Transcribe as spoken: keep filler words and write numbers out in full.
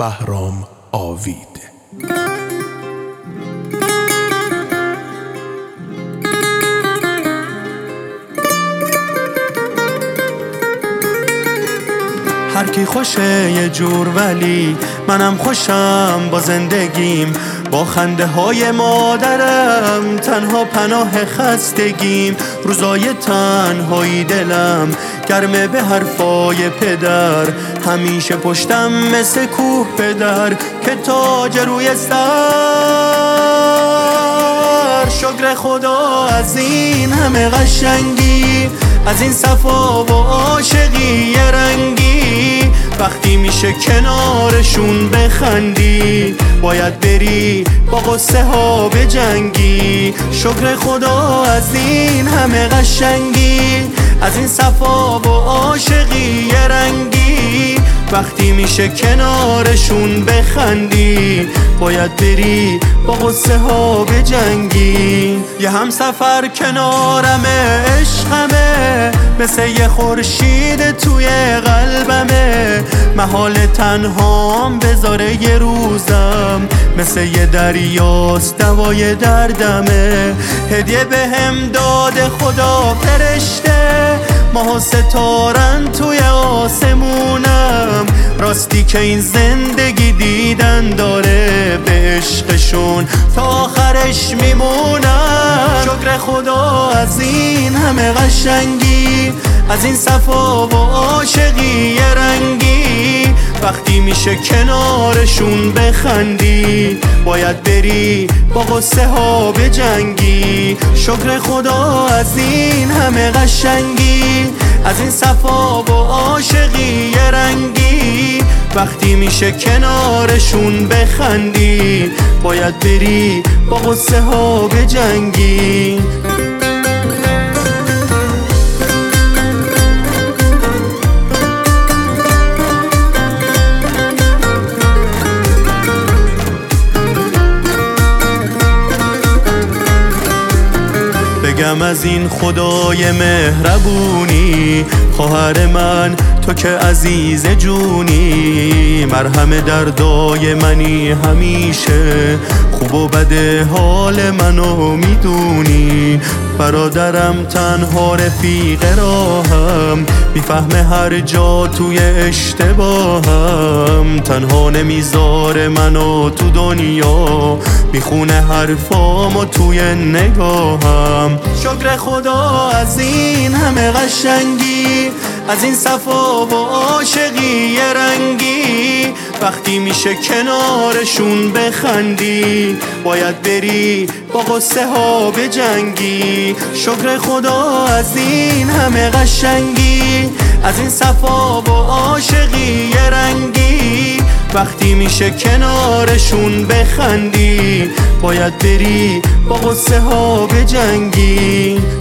بهرام آوید. هر کی خوشه یه جور ولی منم خوشم با زندگیم، با خنده های مادرم تنها پناه خستگیم. روزای تنهایی دلم گرمه به حرفای پدر، همیشه پشتم مثل کوه پدر که تاج روی سر. شکر خدا از این همه قشنگی، از این صفا و عاشقی رنگی. وقتی میشه کنارشون بخندی، باید بری با قصه ها بجنگی. شکر خدا از این همه قشنگی، از این صفا و عاشقی رنگی. وقتی میشه کنارشون بخندی، باید بری با قصه ها بجنگی. یه همسفر کنارمه عشقمه، مثل یه خورشید توی قلبمه. محال تنهام بذاره یه روزم، مثل یه دریاست دوای دردمه. هدیه به هم داده خدا فرشته، ماه و ستارن توی آسمونم. راستی که این زندگی دیدن داره، به عشقشون تا آخرش میمونم. شکر خدا از این همه قشنگی، از این صفا و عاشقی رنگی. وقتی میشه کنارشون بخندی، باید بری با قصه ها بجنگی. شکر خدا از این همه قشنگی، از این صفا و عاشقی رنگی. وقتی میشه کنارشون بخندی، باید بری با قصه ها بجنگی. بگم از این خدای مهربونی، خواهر من تو که عزیز جونی. مرهم دردای منی همیشه، خوب و بد حال منو میدونی. برادرم تنها رفیق راهم، میفهمه هر جا توی اشتباهم. تنها نمیذاره منو تو دنیا، میخونه حرفامو توی نگاهم. شکر خدا از این همه قشنگی، از این صفا و عاشقی رنگی. وقتی میشه کنارشون بخندی، باید بری با قصه ها بجنگی. شکر خدا از این همه قشنگی، از این صفا و عاشقی رنگی. وقتی میشه کنارشون بخندی، باید بری با قصه ها بجنگی.